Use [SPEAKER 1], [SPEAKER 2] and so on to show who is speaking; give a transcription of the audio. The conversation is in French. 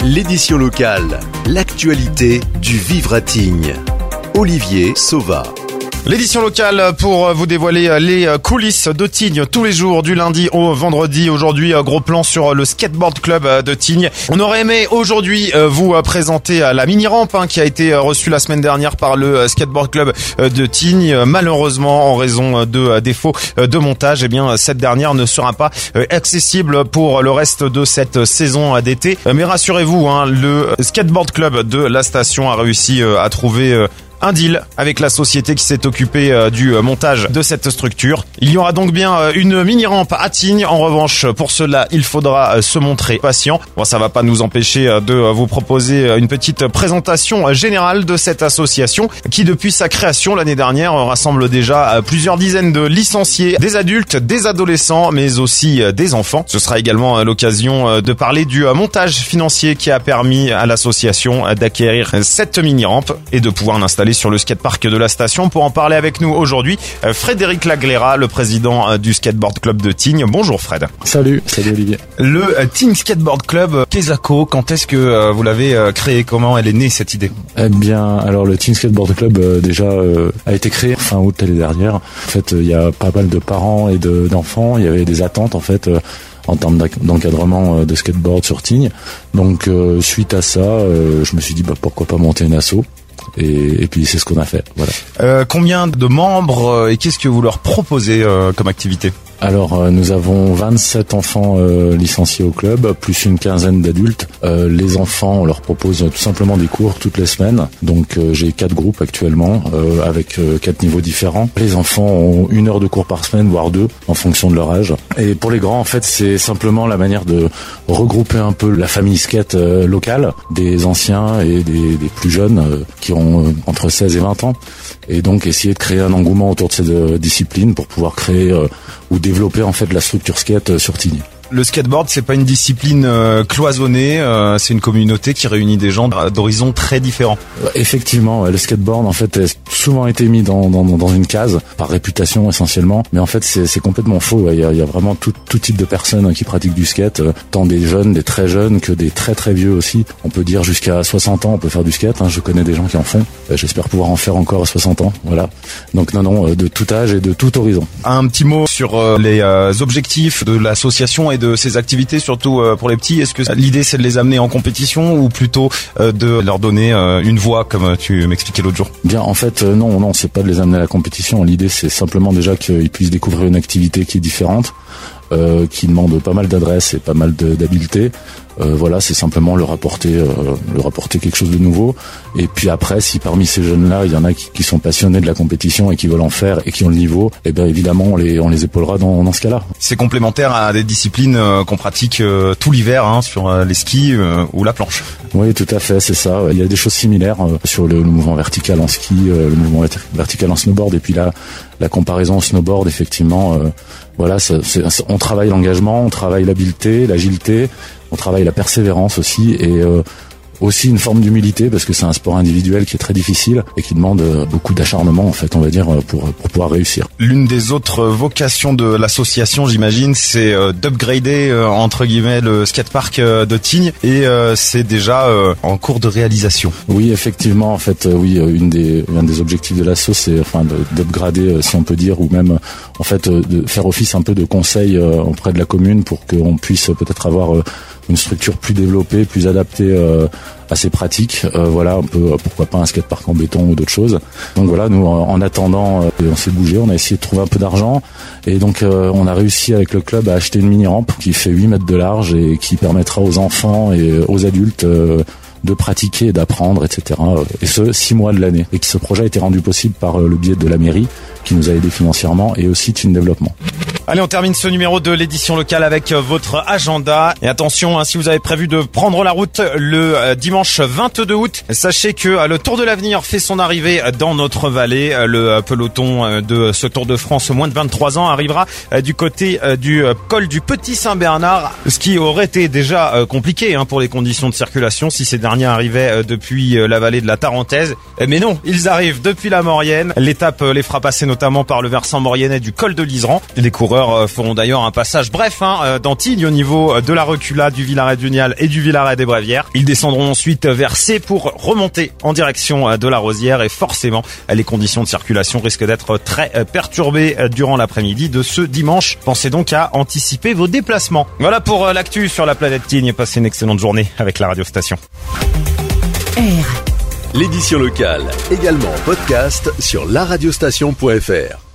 [SPEAKER 1] L'édition locale, l'actualité du Vivre à Tignes. Olivier Sauva.
[SPEAKER 2] L'édition locale pour vous dévoiler les coulisses de Tignes tous les jours du lundi au vendredi. Aujourd'hui, gros plan sur le skateboard club de Tignes. On aurait aimé aujourd'hui vous présenter la mini-rampe qui a été reçue la semaine dernière par le skateboard club de Tignes. Malheureusement, en raison de défauts de montage, eh bien cette dernière ne sera pas accessible pour le reste de cette saison d'été. Mais rassurez-vous, le skateboard club de la station a réussi à trouver un deal avec la société qui s'est occupée du montage de cette structure. Il y aura donc bien une mini-rampe à Tignes. En revanche, pour cela, il faudra se montrer patient. Bon, ça va pas nous empêcher de vous proposer une petite présentation générale de cette association qui, depuis sa création l'année dernière, rassemble déjà plusieurs dizaines de licenciés, des adultes, des adolescents, mais aussi des enfants. Ce sera également l'occasion de parler du montage financier qui a permis à l'association d'acquérir cette mini-rampe et de pouvoir l'installer sur le skatepark de la station. Pour en parler avec nous aujourd'hui, Frédéric Laglera, le président du skateboard club de Tignes. Bonjour Fred.
[SPEAKER 3] Salut Olivier.
[SPEAKER 2] Le Tignes Skateboard Club, Kesako, quand est-ce que vous l'avez créé? Comment elle est née cette idée?
[SPEAKER 3] Eh bien, alors le Tignes Skateboard Club a été créé fin août l'année dernière. En fait, il y a pas mal de parents et d'enfants. Il y avait des attentes en fait en termes d'encadrement de skateboard sur Tignes. Donc suite à ça, je me suis dit pourquoi pas monter une asso. Et puis c'est ce qu'on a fait. Voilà.
[SPEAKER 2] Combien de membres et qu'est-ce que vous leur proposez comme activité?
[SPEAKER 3] Alors nous avons 27 enfants licenciés au club, plus une quinzaine d'adultes. Les enfants, on leur propose tout simplement des cours toutes les semaines. Donc j'ai 4 groupes actuellement avec 4 niveaux différents. Les enfants ont 1 heure de cours par semaine, voire 2, en fonction de leur âge. Et pour les grands, en fait, c'est simplement la manière de regrouper un peu la famille skate locale, des anciens et des plus jeunes qui ont entre 16 et 20 ans. Et donc essayer de créer un engouement autour de ces disciplines pour pouvoir créer ou développer en fait la structure skate sur Tignes.
[SPEAKER 2] Le skateboard, c'est pas une discipline cloisonnée, c'est une communauté qui réunit des gens d'horizons très différents.
[SPEAKER 3] Effectivement, le skateboard en fait a souvent été mis dans une case par réputation essentiellement, mais en fait c'est complètement faux. Il y a vraiment tout type de personnes qui pratiquent du skate, tant des jeunes, des très jeunes que des très très vieux aussi. On peut dire jusqu'à 60 ans, on peut faire du skate. Je connais des gens qui en font. J'espère pouvoir en faire encore à 60 ans. Voilà. Donc non, de tout âge et de tout horizon.
[SPEAKER 2] Un petit mot sur les objectifs de l'association et de ces activités, surtout pour les petits. Est-ce que l'idée c'est de les amener en compétition ou plutôt de leur donner une voie comme tu m'expliquais l'autre jour?
[SPEAKER 3] Bien, en fait non, c'est pas de les amener à la compétition. L'idée c'est simplement déjà qu'ils puissent découvrir une activité qui est différente, qui demande pas mal d'adresse et pas mal d'habileté. Voilà, c'est simplement leur apporter quelque chose de nouveau. Et puis après, si parmi ces jeunes-là, il y en a qui sont passionnés de la compétition et qui veulent en faire et qui ont le niveau, eh bien évidemment, on les épaulera dans ce cas-là.
[SPEAKER 2] C'est complémentaire à des disciplines qu'on pratique tout l'hiver sur les skis ou la planche.
[SPEAKER 3] Oui, tout à fait, c'est ça. Il y a des choses similaires sur le mouvement vertical en ski, le mouvement vertical en snowboard, et puis la comparaison au snowboard, effectivement. Voilà, on travaille l'engagement, on travaille l'habileté, l'agilité, on travaille la persévérance aussi, et aussi une forme d'humilité, parce que c'est un sport individuel qui est très difficile et qui demande beaucoup d'acharnement, en fait, on va dire, pour pouvoir réussir.
[SPEAKER 2] L'une des autres vocations de l'association, j'imagine, c'est d'upgrader entre guillemets le skatepark de Tignes, et c'est déjà en cours de réalisation.
[SPEAKER 3] Oui, effectivement, en fait, oui, un des objectifs de l'asso, c'est d'upgrader, si on peut dire, ou même en fait de faire office un peu de conseil auprès de la commune pour qu'on puisse peut-être avoir une structure plus développée, plus adaptée à ces pratiques. Voilà, un peu, pourquoi pas un skatepark en béton ou d'autres choses. Donc voilà, nous, en attendant, on s'est bougé, on a essayé de trouver un peu d'argent, et donc on a réussi avec le club à acheter une mini-rampe qui fait 8 mètres de large et qui permettra aux enfants et aux adultes de pratiquer et d'apprendre, etc. Et ce, 6 mois de l'année. Et que ce projet a été rendu possible par le biais de la mairie, qui nous a aidés financièrement, et aussi Tignes Développement.
[SPEAKER 2] Allez, on termine ce numéro de l'édition locale avec votre agenda. Et attention, si vous avez prévu de prendre la route le dimanche 22 août, sachez que le Tour de l'Avenir fait son arrivée dans notre vallée. Le peloton de ce Tour de France moins de 23 ans arrivera du côté du col du Petit Saint-Bernard, ce qui aurait été déjà compliqué pour les conditions de circulation si ces derniers arrivaient depuis la vallée de la Tarentaise. Mais non, ils arrivent depuis la Maurienne. L'étape les fera passer notamment par le versant mauriennais du col de l'Iseran. Les coureurs coureurs feront d'ailleurs un passage bref dans Tignes au niveau de la reculade du Villaret-du-Nial et du Villaret-des-Brévières. Ils descendront ensuite vers C pour remonter en direction de la Rosière et forcément les conditions de circulation risquent d'être très perturbées durant l'après-midi de ce dimanche. Pensez donc à anticiper vos déplacements. Voilà pour l'actu sur la planète Tignes. Passez une excellente journée avec la radiostation.
[SPEAKER 1] L'édition locale, également en podcast sur laradiostation.fr.